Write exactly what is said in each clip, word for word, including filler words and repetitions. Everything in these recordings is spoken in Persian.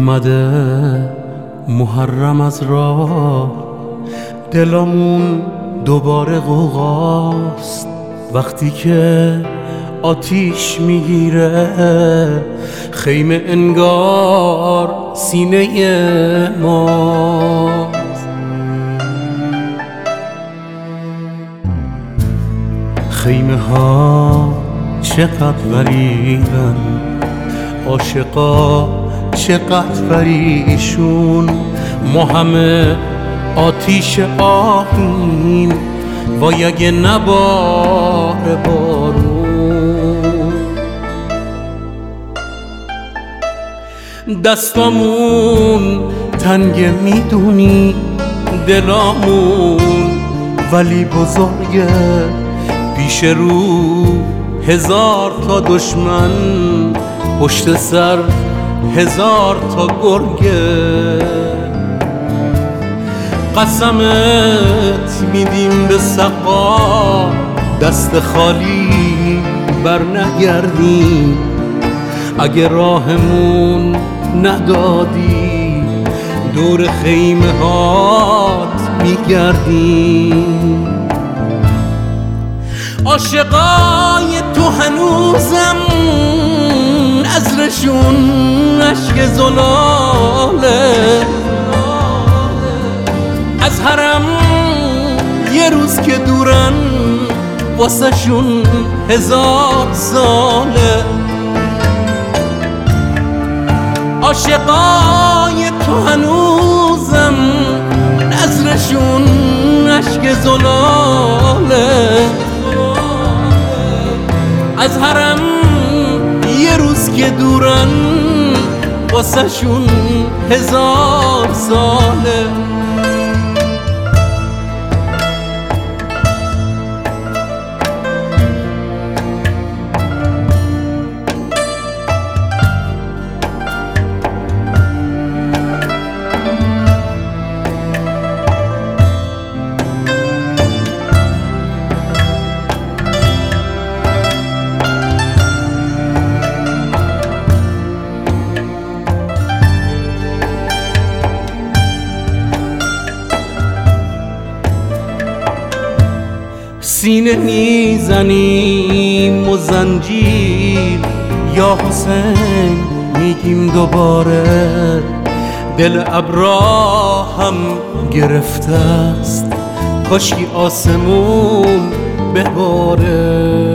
اومده محرم از راه، دلمون دوباره غوغاست وقتی که آتیش میگیره خیمه انگار سینه ماست. خیمه ها چقدر غریبن، عاشقا چقدر فریشون، ما همه آتیش آهیم وای اگه نباره بارون. دستامون تنگ میدونی دلامون، ولی بزرگه پیش رو هزار تا دشمن، پشت سر هزار تا گرگه. قسمت میدیم به سقا دست خالی بر نگردیم، اگه راهمون ندادی دور خیمه هات میگردیم. عاشقای تو هنوزم عذرشون عشق زلاله، از حرم یه روز که دورن واسه شون هزار ساله. عاشقای تو هنوزم عذرشون عشق زلاله، از حرم یه روز که دورن واسه شون هزار ساله. سینه میزنیم و زنجیر یا حسین میگیم دوباره، دل ابراهم گرفته است کاشکی آسمون بباره.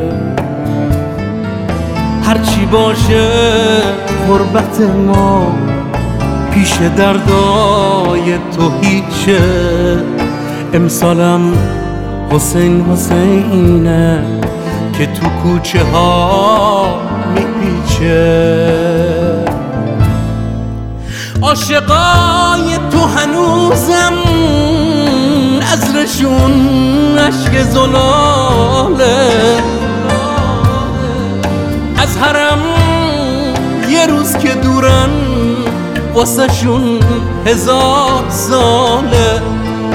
هرچی باشه غربت ما پیش دردای تو هیچه، امسالم حسین حسینه که تو کوچه ها میپیچه. عاشقای تو هنوزم عذرشون عشق زلاله، از حرم یه روز که دورن واسه شون هزار ساله.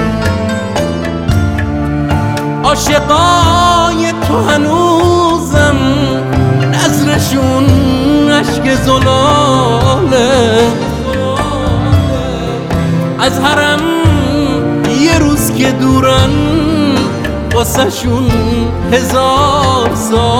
عاشقای تو هنوزم عذرشون عشق زلاله، از حرم یه روز که دورن واسه شون هزار سال.